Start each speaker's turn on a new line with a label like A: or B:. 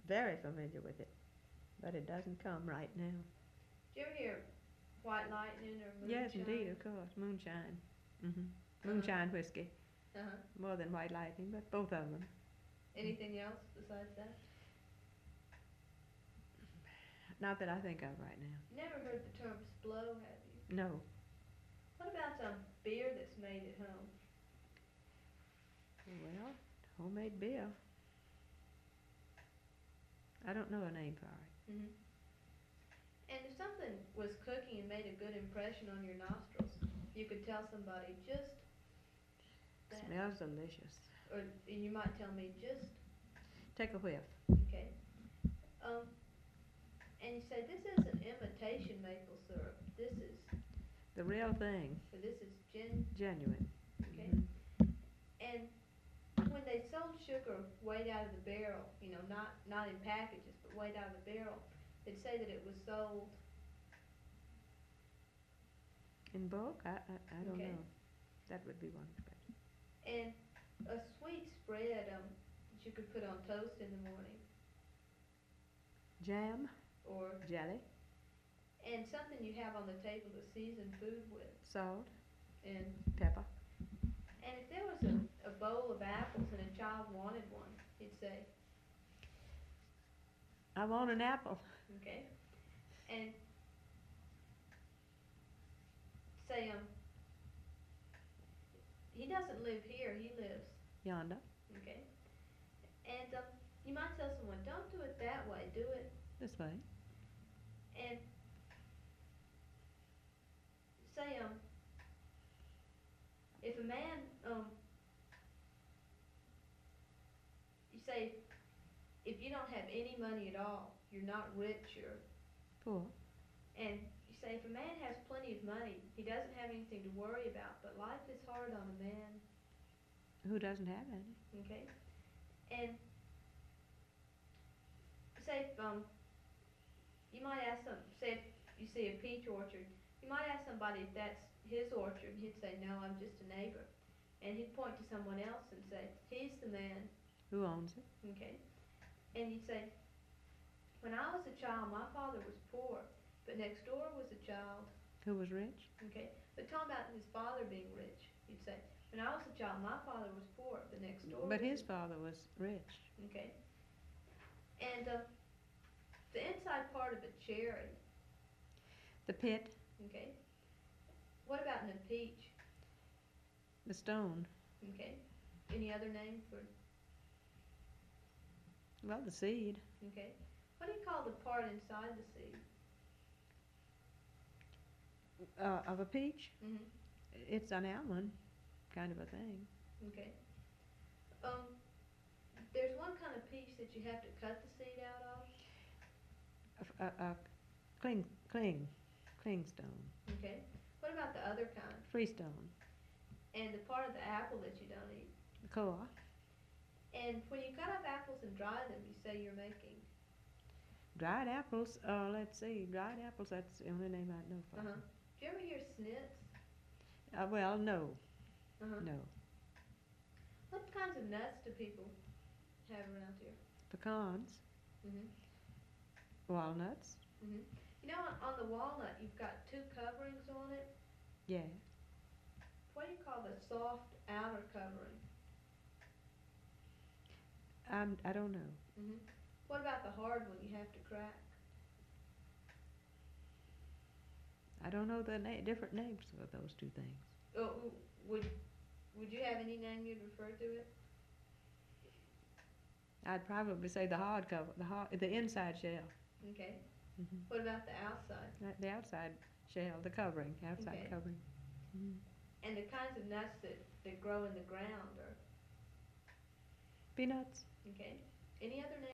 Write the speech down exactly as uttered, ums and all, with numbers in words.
A: very familiar with it, but it doesn't come right now.
B: Did you ever hear white lightning or
A: Yes, indeed,
B: moonshine?
A: of course, moonshine. hmm
B: Uh-huh.
A: Moonshine whiskey,
B: Uh-huh.
A: more than white lightning, but both of them.
B: Anything else besides that?
A: Not that I think of right now.
B: You never heard the term splow, have you?
A: No.
B: What about some beer that's made at home?
A: Well, homemade beer. I don't know a name for it.
B: Mm-hmm. And if something was cooking and made a good impression on your nostrils, you could tell somebody just that.
A: Smells delicious.
B: Or you might tell me just,
A: Take a whiff.
B: okay. Um, and you say, this isn't imitation maple syrup. This is,
A: The real thing.
B: or this is gin,
A: Genuine.
B: okay?
A: Mhm.
B: And when they sold sugar weighed out of the barrel, you know, not, not in packages, but weighed out of the barrel, they'd say that it was sold,
A: In bulk? I, I, I don't
B: Okay.
A: know. That would be one question.
B: and a sweet spread um, that you could put on toast in the morning,
A: Jam,
B: or
A: jelly,
B: and something you have on the table to season food with.
A: salt,
B: And
A: pepper.
B: and if there was a, a bowl of apples and a child wanted one, he'd say,
A: I want an apple.
B: okay, and say um he doesn't live here, he lives,
A: Yonder.
B: okay, and um you might tell someone, don't do it that way, do it,
A: This way.
B: and say um if a man um you say if you don't have any money at all, you're not rich, you're,
A: Poor.
B: and you say if a man has plenty of money, he doesn't have anything to worry about, but life is hard on a man,
A: Who doesn't have any?
B: okay, and say if um you might ask some, say if you see a peach orchard, you might ask somebody if that's his orchard, and he'd say, no, I'm just a neighbor. And he'd point to someone else and say, he's the man,
A: Who owns it?
B: okay? And you'd say, when I was a child, my father was poor, but next door was a child,
A: Who was rich?
B: okay? But talking about his father being rich, you'd say, when I was a child, my father was poor, but next door
A: But
B: was
A: his
B: a-"
A: father was rich.
B: okay? And uh, the inside part of a cherry,
A: The pit,
B: okay? What about in a peach?
A: the stone.
B: Okay. Any other name for,
A: Well, the seed.
B: okay. What do you call the part inside the seed?
A: Uh, of a peach.
B: Mm-hmm.
A: It's an almond kind of a thing.
B: Okay. Um, there's one kind of peach that you have to cut the seed out of.
A: A, a, a cling, cling, clingstone.
B: Okay. What about the other kind?
A: Freestone.
B: And the part of the apple that you don't eat.
A: Core.
B: And when you cut up apples and dry them, you say you're making.
A: Dried apples. Uh, let's see. Dried apples. That's the only name I know for.
B: Uh huh. Do you ever hear snits?
A: Uh, well, no,
B: Uh huh.
A: no.
B: What kinds of nuts do people have around here?
A: Pecans,
B: Mhm.
A: walnuts.
B: Mhm. You know, on, on the walnut, you've got two coverings on it.
A: Yeah.
B: What do you call the soft outer covering?
A: I'm, I don't know.
B: Mhm. What about the hard one you have to crack?
A: I don't know the na- different names of those two things.
B: Oh, w- would would you have any name you'd refer to it?
A: I'd probably say the hard cover, the hard, the inside shell.
B: Okay.
A: hmm
B: What about the outside?
A: The outside shell, the covering, outside
B: Okay.
A: covering. hmm
B: And the kinds of nuts that, that grow in the ground are,
A: Peanuts.
B: okay. Any other